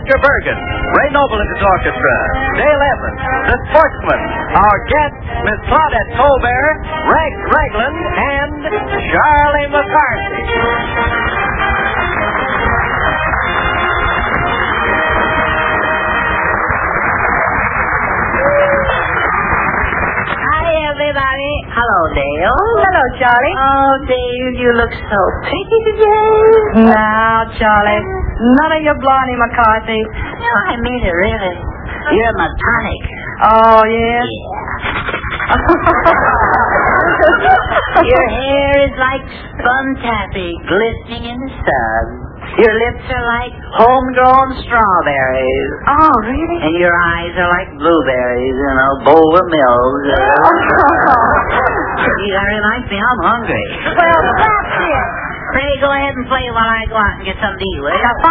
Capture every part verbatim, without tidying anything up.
Edgar Bergen, Ray Noble and his orchestra, Dale Evans, the Sportsman, our guests, Miss Claudette Colbert, Rex Regland, and Charlie McCarthy. Everybody. Hello, Dale. Hello, Charlie. Oh, Dale, you look so pretty today. Now, Charlie, none of your Blondie McCarthy. No, I mean it, really. You're my tonic. Oh, yes? Yeah. Your hair is like spun taffy glistening in the sun. Your lips are like homegrown strawberries. Oh, really? And your eyes are like blueberries, you know, Boulder Mills. Uh, Gee, that reminds me, I'm hungry. Well, that's it. Pray, go ahead and play while I go out and get something to eat, will you? Now,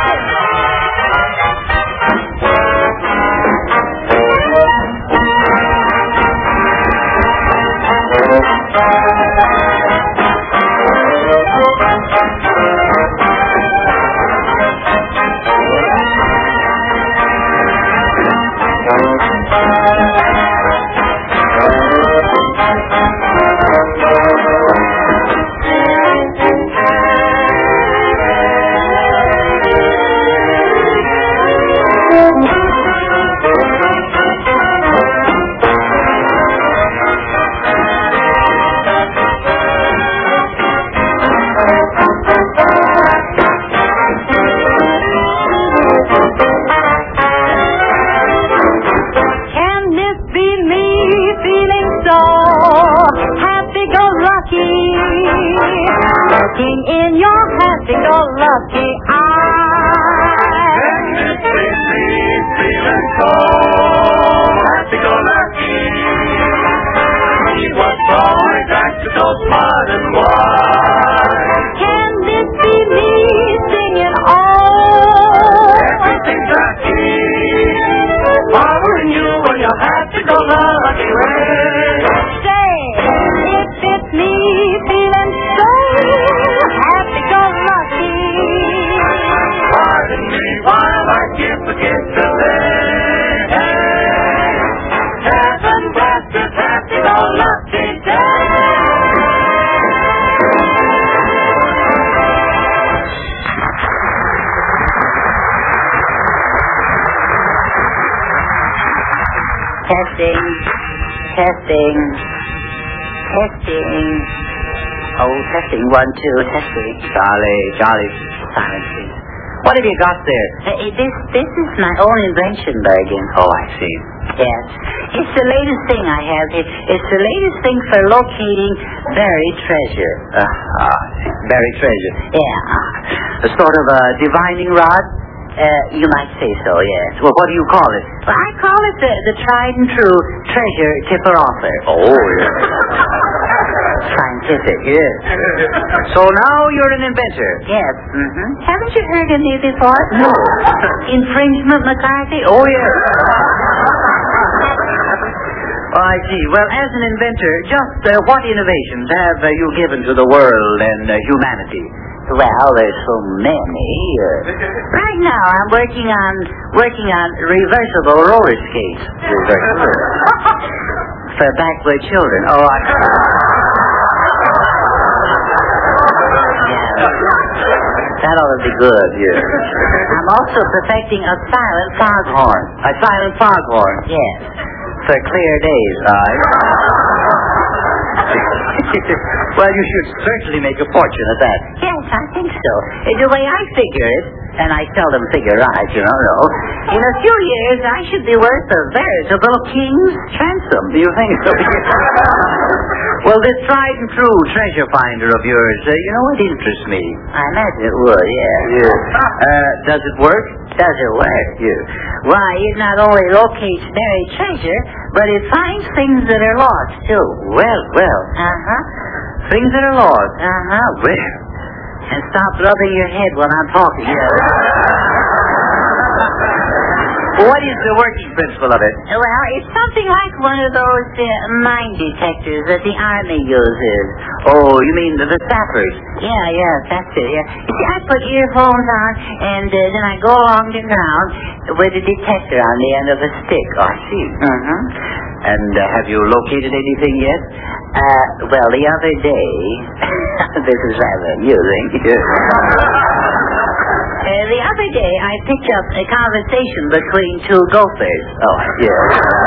in your happy-go-lucky eyes. And it makes me feeling so happy-go-lucky. He was always acting so smart and wise. Can this be me singing all? Everything's happy. Following you on your happy-go-lucky way. Say, if it's me feeling so happy-go-lucky. Pardon me while I give a kiss to lay. Heaven bless this happy-go-lucky day. Testing, testing, testing. Oh, testing, one, two, testing. Charlie, Charlie. Silence, please. What have you got there? Uh, this, this is my own invention, Bergen. Oh, I see. Yes. It's the latest thing I have. It, it's the latest thing for locating buried treasure. Uh, ah, buried treasure. Yeah. A sort of a divining rod? Uh, you might say so, yes. Well, what do you call it? Well, I call it the, the tried and true treasure tipper-offer. Oh, yeah. Scientific, yes. So now you're an inventor. Yes. Mm-hmm. Haven't you heard of me before? No. Infringement, McCarthy? Oh, yes. Oh, I see. Well, as an inventor, just uh, what innovations have uh, you given to the world and uh, humanity? Well, there's so many. Uh, right now, I'm working on working on reversible roller skates. Reversible? For backward children. Oh, I... Yeah. That ought to be good, yeah. I'm also perfecting a silent foghorn. A silent foghorn? Yes. For clear days, right? Well, you should certainly make a fortune at that. Yes, I think so. The way I figure it, and I seldom figure right, you know, no. In a few years, I should be worth a veritable king's ransom. Do you think so? Well, this tried and true treasure finder of yours, uh, you know, it interests me. I imagine it would, yeah. Yeah. Uh, does it work? Does it work? Yeah. Why, it not only locates buried treasure, but it finds things that are lost, too. Well, well. Uh-huh. Things that are lost. Uh-huh. Well. And stop rubbing your head when I'm talking. Yeah. What is the working principle of it? Well, it's something like one of those uh, mine detectors that the Army uses. Oh, you mean the, the sappers? Yeah, yeah, that's it, yeah. You see, I put earphones on, and uh, then I go along the ground with a detector on the end of a stick. I see. Mm-hmm. And uh, have you located anything yet? Uh, well, the other day, this is rather amusing. Uh, the other day, I picked up a conversation between two gophers. Oh, yes.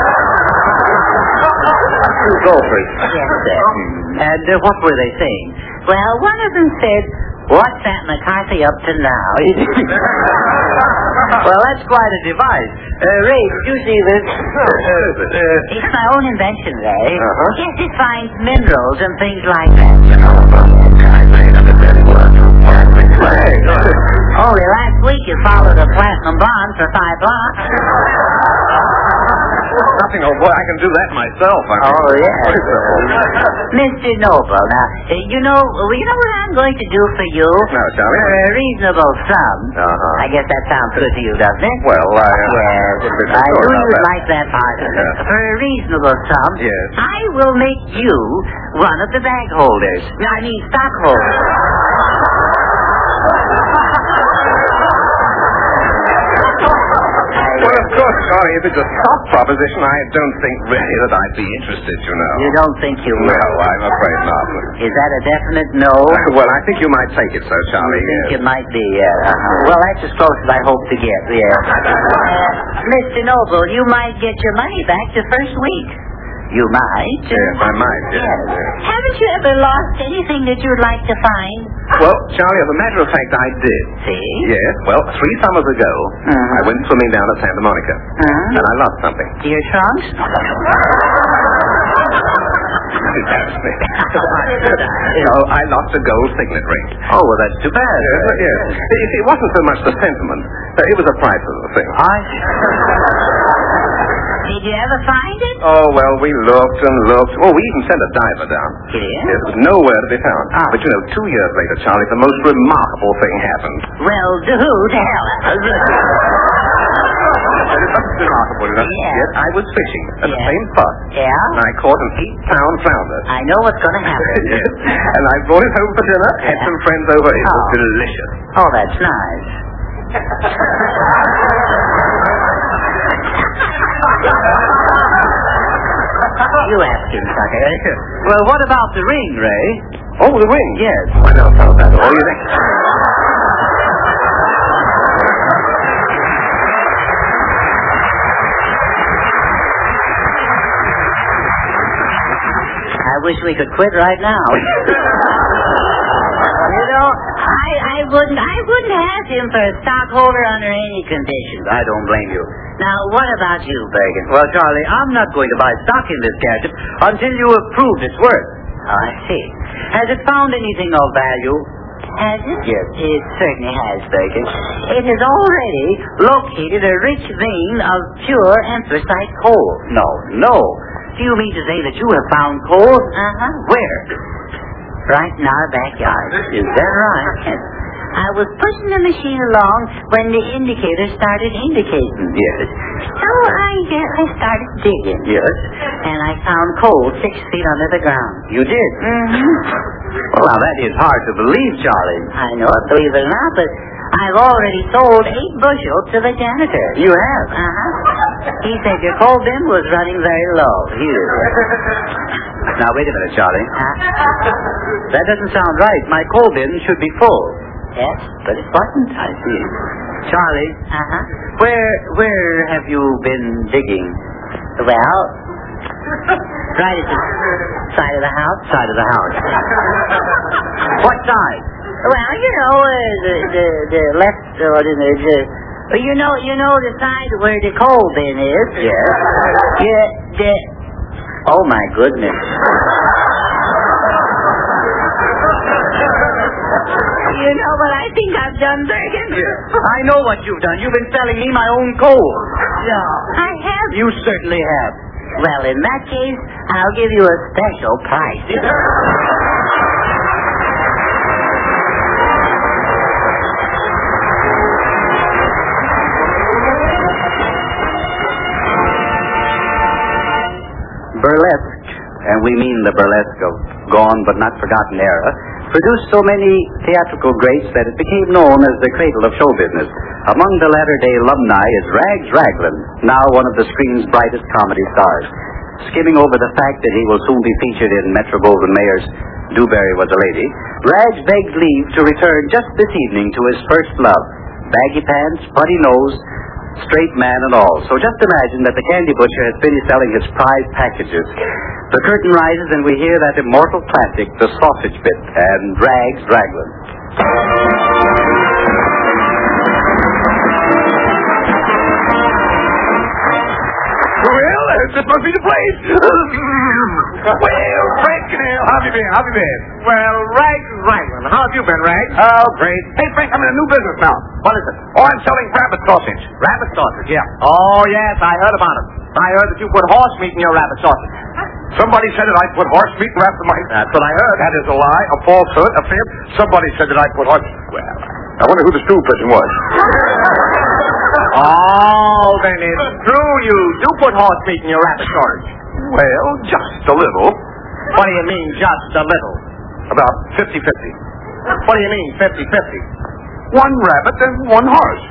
Two gophers. Yes, sir. And uh, what were they saying? Well, one of them said, "What's that McCarthy up to now?" Well, that's quite a device. Uh, Ray, did you see this? Uh, uh, It's my own invention, Ray. Uh-huh. Yes, it finds minerals and things like that. Only last week you followed a platinum blonde for five blocks. Nothing, oh boy, I can do that myself. I mean. Oh, yes. Mister Noble, now, uh, you know, you know what I'm going to do for you? No, Charlie. For a reasonable sum. Uh-huh. I guess that sounds good to you, doesn't it? Well, I... Uh, Yes, I knew you'd like that part of it. Yeah. For a reasonable sum, Yes. I will make you one of the bag holders. I mean, stockholders. Well, of course, Charlie, if it's a soft proposition, I don't think really that I'd be interested, you know. You don't think you will? No, I'm afraid not. Is that a definite no? Well, I think you might take it so, Charlie. You think Yes. it might be, yeah. Uh-huh. Well, that's as close as I hope to get, yeah. Uh, Mister Noble, you might get your money back the first week. You might. Yes, I might, yes, Yes. yes. Haven't you ever lost anything that you'd like to find? Well, Charlie, as a matter of fact, I did. See? Yes, well, three summers ago, Uh-huh. I went swimming down at Santa Monica, Uh-huh. and I lost something. Your trunks? You know, I lost a gold signet ring. Oh, well, that's too bad. Yes, yes. It, it wasn't so much the sentiment. Uh, It was the price of the thing. I... Did you ever find it? Oh, well, we looked and looked. Oh, we even sent a diver down. Yes? Yes, it was nowhere to be found. Ah. But, you know, two years later, Charlie, the most remarkable thing happened. Well, do tell us. Remarkable, you know? Yeah. Yes, I was fishing at the Yeah. same spot. Yeah? And I caught an eight-pound flounder. I know what's going to happen. Yes. And I brought it home for dinner, had Yeah. some friends over. It was Oh. delicious. Oh, that's nice. You ask him, sucker. Well, what about the ring, Ray? Oh, the ring? Yes. I never found that. Oh, you think? I wish we could quit right now. You know, I, I wouldn't I wouldn't have him for a stockholder under any conditions. I don't blame you. Now, what about you, Bergen? Well, Charlie, I'm not going to buy stock in this gadget until you have proved its worth. Oh, I see. Has it found anything of value? Has it? Yes. It certainly has, Bergen. It has already located a rich vein of pure anthracite coal. No, no. Do you mean to say that you have found coal? Uh-huh. Where? Right in our backyard. Is that right? Yes. I was pushing the machine along when the indicator started indicating. Yes. So I, uh, I started digging. Yes. And I found coal six feet under the ground. You did? Mm-hmm. Well, now, that is hard to believe, Charlie. I know it, believe it or not, but I've already sold eight bushels to the janitor. You have? Uh-huh. He said your coal bin was running very low. Here. Now, wait a minute, Charlie. Huh? That doesn't sound right. My coal bin should be full. Yes, but it wasn't. I see. Charlie, Uh-huh. where where have you been digging? Well, right at the side of the house. Side of the house. What side? Well, you know, uh, the, the the left or the, the, the you know you know the side where the coal bin is. Yes. Yeah. The, oh my goodness. You know what I think I've done, Bergen? I know what you've done. You've been selling me my own coal. No, I have. You certainly have. Well, in that case, I'll give you a special price. Burlesque, and and we mean the burlesque of gone but not forgotten era, produced so many theatrical greats that it became known as the cradle of show business. Among the latter-day alumni is Rags Raglan, now one of the screen's brightest comedy stars. Skimming over the fact that he will soon be featured in Metro-Goldwyn-Mayer's Dewberry Was a Lady, Rags begs leave to return just this evening to his first love, baggy pants, putty nose, straight man and all. So just imagine that the candy butcher has finished selling his prize packages. The curtain rises and we hear that immortal classic, The Sausage Bit, and Rags Raglan. Well, this must be the place. Well, Frank, how have you been? How have you been? Well, Rags Raglan. How have you been, Rags? Oh, great. Hey, Frank, I'm in a new business now. What is it? Oh, I'm selling rabbit sausage. Rabbit sausage, yeah. Oh, yes, I heard about it. I heard that you put horse meat in your rabbit sausage. Somebody said that I put horse meat wrapped in my... That's what I heard. That is a lie, a falsehood, a fib. Somebody said that I put horse... Well, I wonder who the stool pigeon was. Oh, then it's true you do put horse meat in your rabbit sausage. Well, just a little. What do you mean, just a little? About fifty-fifty. What do you mean, fifty-fifty? One rabbit and one horse.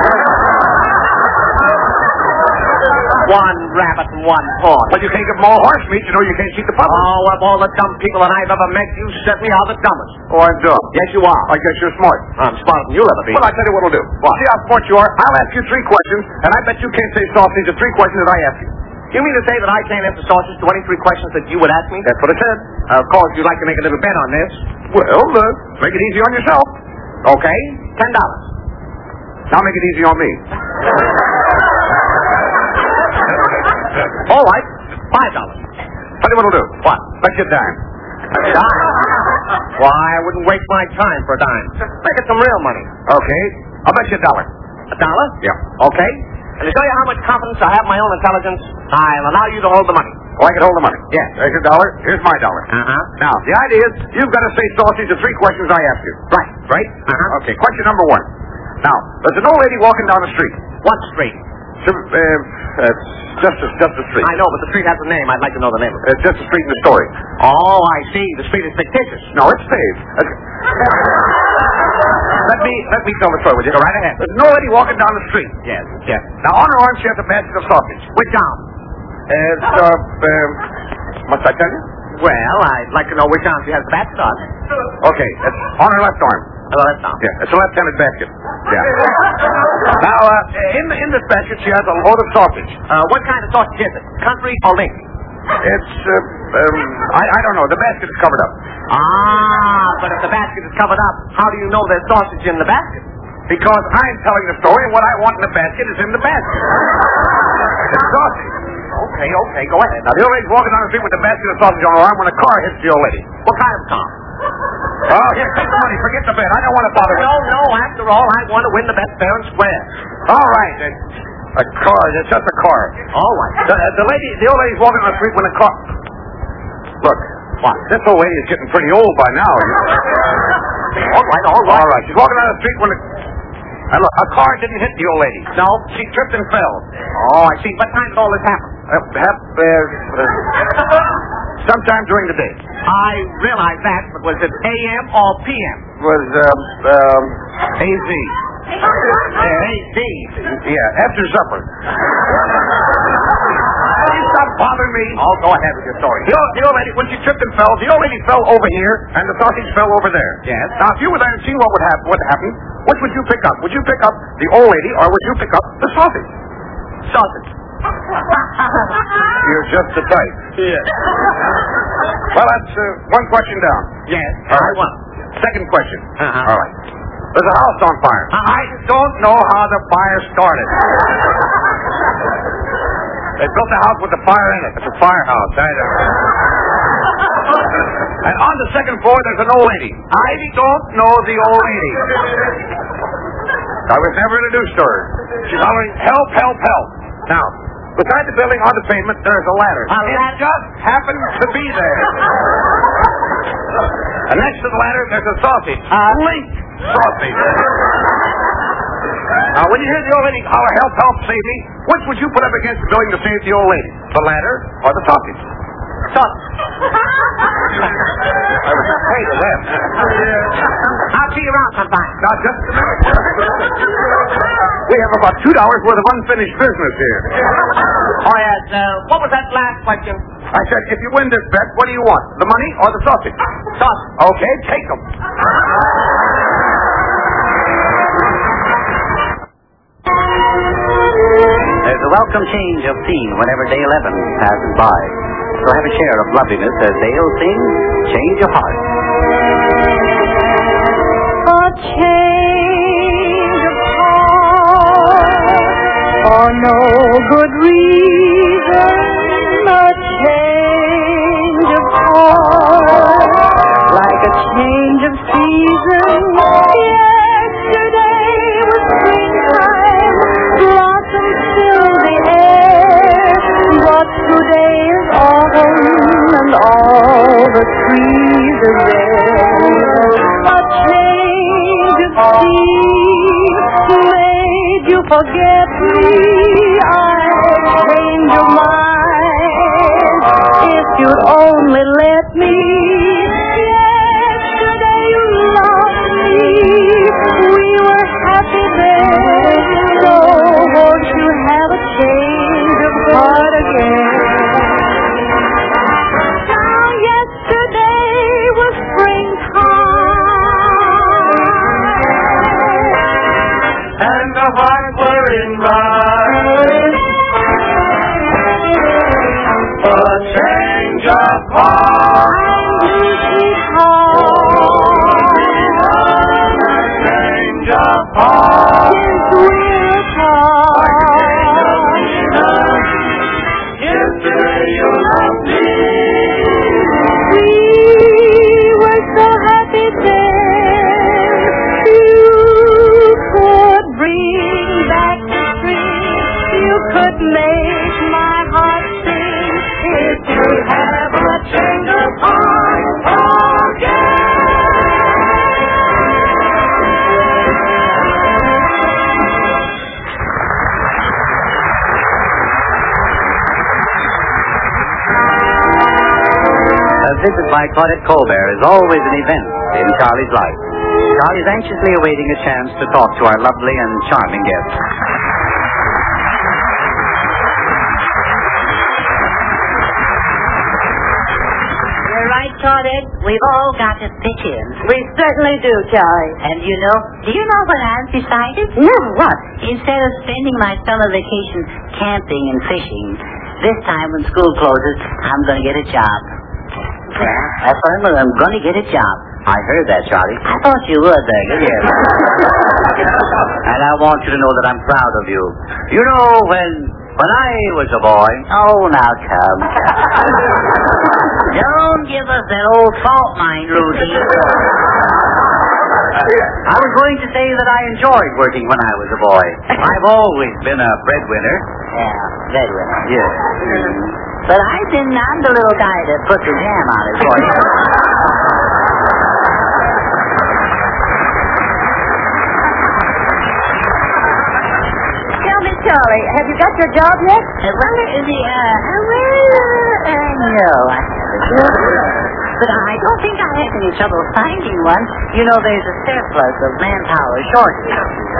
One rabbit and one horse. But you can't give them all horse meat. You know you can't cheat the public. Oh, of all the dumb people that I've ever met, you certainly are the dumbest. Oh, I'm dumb. Yes, you are. I guess you're smart. I'm smarter than you'll ever be. Well, I tell you what I'll do. What? See how smart you are? I'll ask you three questions, and I bet you can't say sausage to three questions that I ask you. You mean to say that I can't answer sausage to any three questions that you would ask me? That's what I said. Uh, of course, you'd like to make a little bet on this. Well, uh, make it easy on yourself. Okay, ten dollars. Now make it easy on me. All right, five dollars. Tell you what I'll do. What? Bet you a dime. A dime? Why, I wouldn't waste my time for a dime. Make it some real money. Okay, I'll bet you a dollar. A dollar? Yeah. Okay. And to show you how much confidence I have in my own intelligence, I'll allow you to hold the money. Oh, I can hold the money. Yes. There's your dollar. Here's my dollar. Uh-huh. Now, the idea is you've got to say sausage to three questions I ask you. Right. Right? Uh-huh. Okay, question number one. Now, there's an old lady walking down the street. What street? Some, uh, uh, just a, just a street. I know, but the street has a name. I'd like to know the name of it. It's just a street in the story. Oh, I see. The street is fictitious. No, it's paved. Uh, let me let me tell the story with you. Go right ahead. There's an old lady walking down the street. Yes, yes. Now, on her arm, she has a basket of sausage. Which arm? It's, uh, um, must I tell you? Well, I'd like to know which arm she has the basket on. Okay, it's on her left arm. Oh, left arm. Yeah, it's a left-handed basket. Yeah. Now, uh, in, in this basket, she has a load of sausage. Uh, what kind of sausage is it? Country or link? It's, uh, um, I, I don't know. The basket is covered up. Ah, but if the basket is covered up, how do you know there's sausage in the basket? Because I'm telling the story, and what I want in the basket is in the basket. It's sausage. Okay, okay, go ahead. Now, the old lady's walking down the street with the basket of sausage on her arm when a car hits the old lady. What kind of car? Oh, here, take the money. Forget the bet. I don't want to bother you. No, no, after all, I want to win the bet fair and square. All right. A, a car. It's just a car. All right. The, the lady, the old lady's walking down the street when a car... Look. What? This old lady is getting pretty old by now. All right, all right. All right. She's walking down the street when a... And look, a car didn't hit the old lady. No? She tripped and fell. Oh, I see. What time did all this happen? Uh, hap, uh, uh, sometime during the day. I realize that, but was it A M or P M? Was, um, um, A Z. A Z. Yeah, after supper. You stop bothering me. Oh, go ahead with your story. The old, the old lady, when she tripped and fell, the old lady fell over here, and the sausage fell over there. Yes. Now, if you were there and seen what would happen, what happened, which would you pick up? Would you pick up the old lady, or would you pick up the sausage? Sausage. You're just the type. Yes. Well, that's uh, one question down. Yes. All I right. won. Second question. Uh-huh. All right. There's a house on fire. Uh-huh. I don't know how the fire started. They built a house with a fire in it. It's a firehouse. I don't know. And on the second floor, there's an old lady. I don't know the old lady. I was never introduced to her. She's hollering, help, help, help. Now, beside the building on the pavement, there's a ladder. A it ladder? just happens to be there. And next to the ladder, there's a sausage. A link sausage. Now, when you hear the old lady holler, help, help, save me, which would you put up against the building to save the old lady? The ladder or the sausage? Sausage. I was afraid of them. I'll see you around sometime. Now, just a minute. We have about two dollars worth of unfinished business here. Oh, yes. Uh, what was that last question? I said, if you win this bet, what do you want? The money or the sausage? Sausage. Okay, take them. There's a welcome change of theme whenever day eleven passes by. So have a share of loveliness as they'll sing Change Your Heart. A change of heart for no good reason. A change of heart like a change of season. Yesterday was springtime, blossoms fill the air, but today is autumn and all the trees are bare. A change of scene made you forget me. I'd change your mind if you'd only let me. Yesterday you loved me, we were happy then, so won't you have a change of heart again? Now yesterday was springtime, And the heart were in rise. A change of heart. Change of heart. Yesterday you loved me. we were so happy then. You could bring back the spring. You could make my heart sing. If you have a change of heart again. A visit by Claudette Colbert is always an event in Charlie's life. Charlie's anxiously awaiting a chance to talk to our lovely and charming guest. You're right, Claudette. We've all got to pitch in. We certainly do, Charlie. And you know, do you know what I've decided? No, what? Instead of spending my summer vacation camping and fishing, this time when school closes, I'm going to get a job. Yeah, that's what I'm, I'm going to get a job. I heard that, Charlie. I thought you would, Daggett. Yes. And I want you to know that I'm proud of you. You know, when when I was a boy... Oh, now come. Don't give us that old fault line, Rudy. I was going to say that I enjoyed working when I was a boy. I've always been a breadwinner. Yeah, breadwinner. Yes. But I didn't. I'm the little guy that put the jam on it for you. Tell me, Charlie, have you got your job yet? Uh, well, uh, the, uh, well, uh, no, I haven't. But I don't think I have any trouble finding one. You know, there's a surplus of manpower shortage.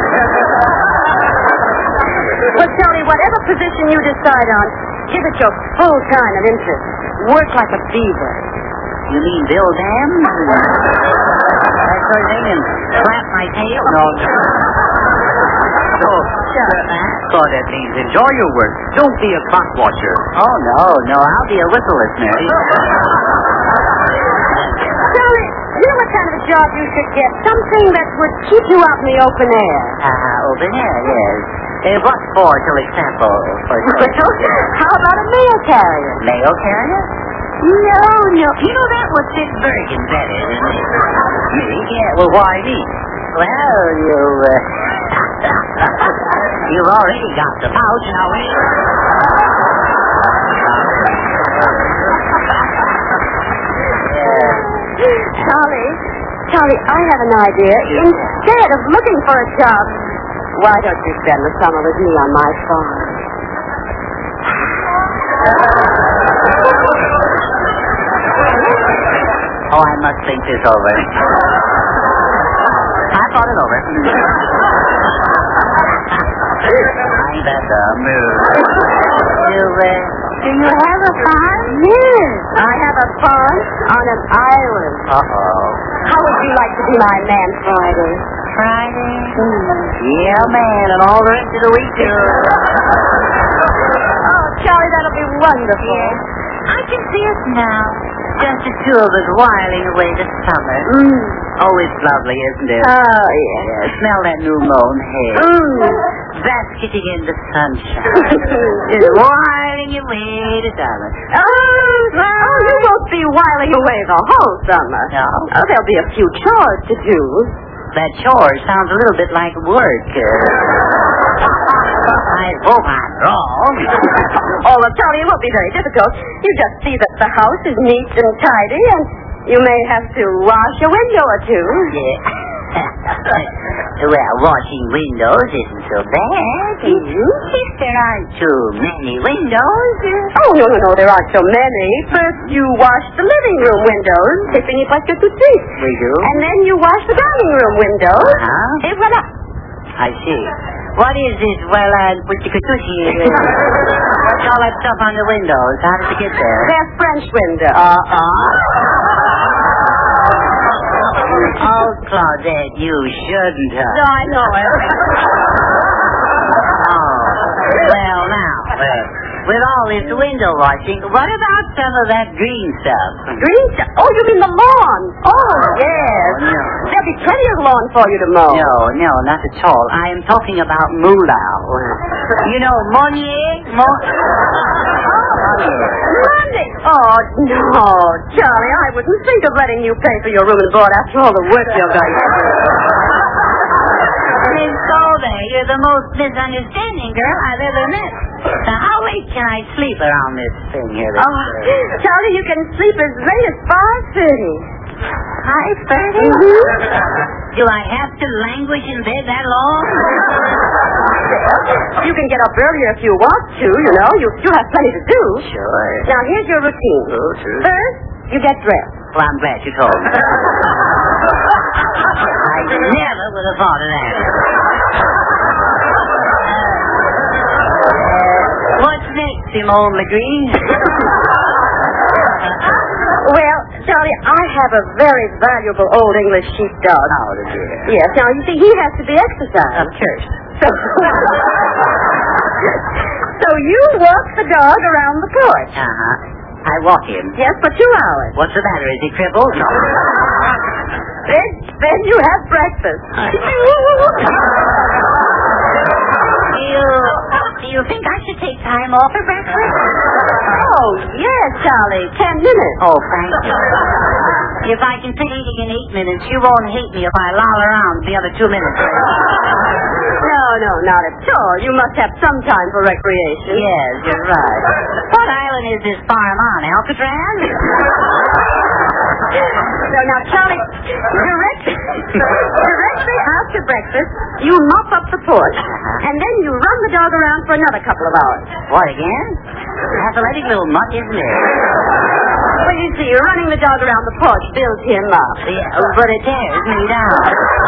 Well, Charlie, whatever position you decide on, give it your full time and interest. Work like a beaver. You mean Bill Dam? That sort of thing, and slap my tail? No, no. No, Claudette means enjoy your work. Don't be a clock watcher. Oh, no, no, I'll be a whistle listener. Charlie, you know what kind of a job you should get? Something that would keep you out in the open air. Ah, open air, yes. Uh, what for, till example? For Well, how about a mail carrier? mail carrier? No, no. You know, that was Sid Bergen better than me. Me? Yeah, well, why me? Well, you, uh... you've already got the pouch, now, eh? Charlie, Charlie, I have an idea. Instead of looking for a job, why don't you spend the summer with me on my farm? I must think this over. I thought it over. Ain't that the mood? Do, uh, do you have a farm? Yes, I have a farm on an island. Uh-oh. How would you like to be my man Friday? Friday? Yeah, man, and all the rest of the week, too. Oh, Charlie, that'll be wonderful. Yes. I can see us now. Just the two of us whiling away the summer. Mm. Oh, it's lovely, isn't it? Oh, yes. Yeah, smell that new mown hay. Mm. Basketing in the sunshine. Just whiling away the summer. Oh, oh, you won't be whiling away the whole summer. No. Oh, there'll be a few chores to do. That chore sounds a little bit like work. Uh, I hope I'm wrong. Oh, well, Charlie, it won't be very difficult. You just see that the house is neat and tidy, and you may have to wash a window or two. Yeah. Well, washing windows isn't so bad. Mm-hmm. If there aren't too many windows. Uh... Oh, no, no, no, there aren't so many. First, you wash the living room windows, c'est fini presque tout de suite. We do? And then you wash the dining room windows. Uh-huh. Et voilà. I see. What is this? Well, uh, Puchikatushi. What's all that stuff on the windows? How did you get there? They're French windows. Uh-uh. Oh, Claudette, you shouldn't have. No, I know it. Oh, well, now, uh, with all this window washing, what about some of that green stuff? Green stuff? Oh, you mean the lawn? Oh, yes. Oh, no. There'll be plenty of lawn for you to mow. No, no, not at all. I am talking about Moolah. You know, Monnier? Mo- Money? Oh, no, Charlie, I wouldn't think of letting you pay for your room and board after all the work you're going to do. Miss Golda, you're the most misunderstanding girl I've ever met. Now, how late can I sleep around this thing here? This Oh, Charlie, you can sleep as late as five thirty. five thirty? Mm-hmm. Do I have to languish in bed that long? You can get up earlier if you want to, you know. You, you have plenty to do. Sure. Now, here's your routine. Oh, sure. First, you get dressed. Well, I'm glad you told me. I never would have thought of that. Uh, what's next, Simone Legree? Well, Charlie, I have a very valuable old English sheepdog. Oh, the dear. Yes, now, you see, he has to be exercised. Of course. So, so you walk the dog around the porch. Uh-huh. I walk him. Yes, for two hours. What's the matter? Is he crippled? No. Then, then you have breakfast. Do you, do you think I should take time off for breakfast? Oh, yes, Charlie. Ten minutes. Oh, thank you. If I can fit eating in eight minutes, you won't hate me if I loll around the other two minutes. No, no, not at all. You must have some time for recreation. Yes, you're right. What island is this farm on? Alcatraz? So now, Charlie, direct, directly after breakfast, you mop up the porch, and then you run the dog around for another couple of hours. What, again? Athletic little mutt, isn't it? Well, you see, running the dog around the porch builds him up. Yeah, but it tears me down.